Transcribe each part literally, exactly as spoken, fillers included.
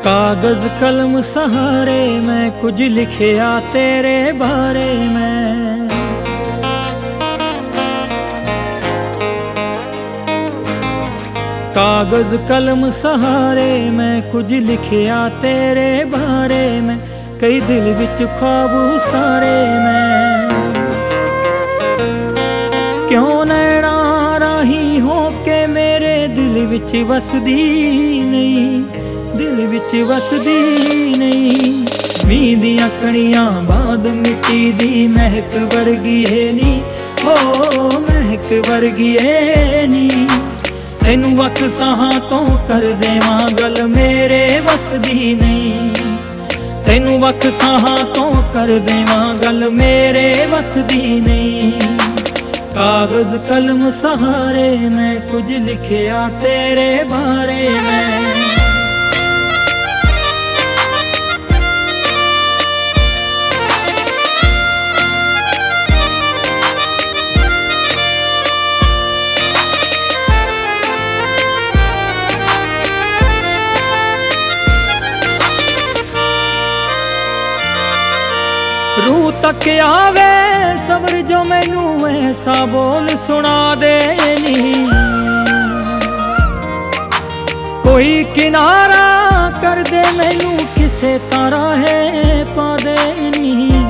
कागज कलम सहारे मैं कुछ लिखिया तेरे बारे में। कागज कलम सहारे मैं कुछ लिखिया तेरे बारे में। कई दिल विच ख्वाब सारे मैं, क्यों नैना राही हो के मेरे दिल विच वसदी नहीं, दिल विच वसदी नहीं। मीं दियां कणियां बाद मिट्टी दी महक वर्गी है नी, ओ महक वर्गी है नी। तैनू वक साहां तो कर देवां गल मेरे वसदी नहीं, तैनू वक साहां तो कर देवां गल मेरे वसदी नहीं। कागज कलम सहारे मैं कुछ लिखिया तेरे बारे में। रूह तक आवे सबर जो मैनू ऐसा बोल सुना दे नी, कोई किनारा कर दे मैनू किसे तारा है पा दे नी।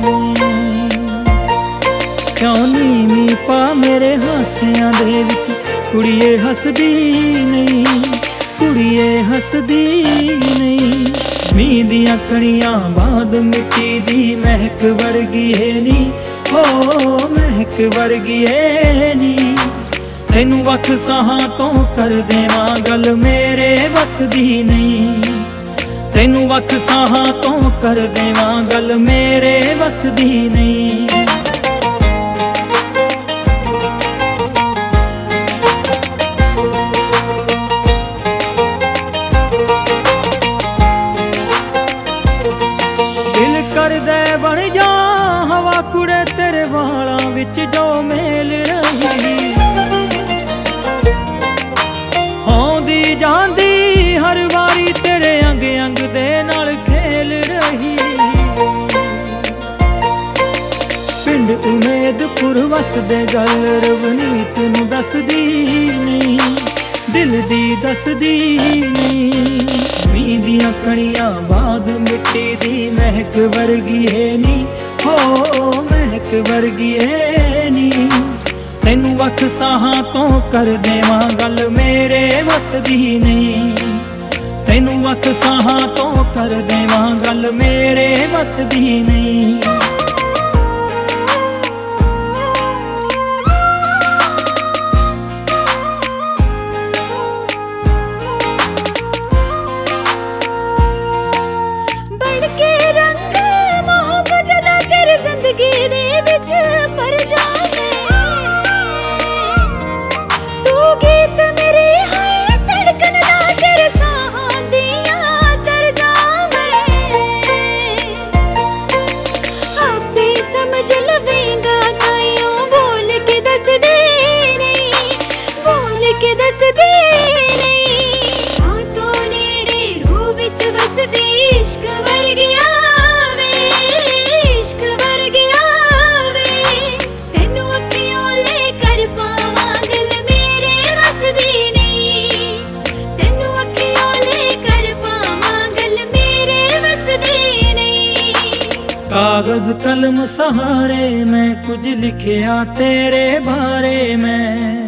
क्यों नीवी पा मेरे हासियां दे विच कुड़िए हसदी नहीं, कुड़िए हसदी नहीं। मीं दियां कणियां बाद मिट्टी दी महक वर्गी है नी, ओ महक वर्गी है नी। तैनू वख साहां तो कर देवां गल मेरे वसदी नहीं, तैनू वख साहां तो कर देवां गल मेरे वसदी नहीं। बन जा हवा कुड़े तेरे वालां विच जो मेल रही, आउंदी जांदी हर वारी तेरे अंग अंग दे नाल खेल रही। पिंड उमेदपुर वसदे गल रवनीत नूं दसदी नहीं, दिल दी दसदी नहीं। मीं दियां कणियां बाद मिट्टी दी महक वर्गी है नी, हो महक वर्गी है नी। तैनू वख साहां तो कर देवां गल मेरे वसदी नहीं, तैनू वख साहां तो कर देवां गल मेरे वसदी नहीं। कागज कलम सहारे मैं कुछ लिखिया तेरे बारे में।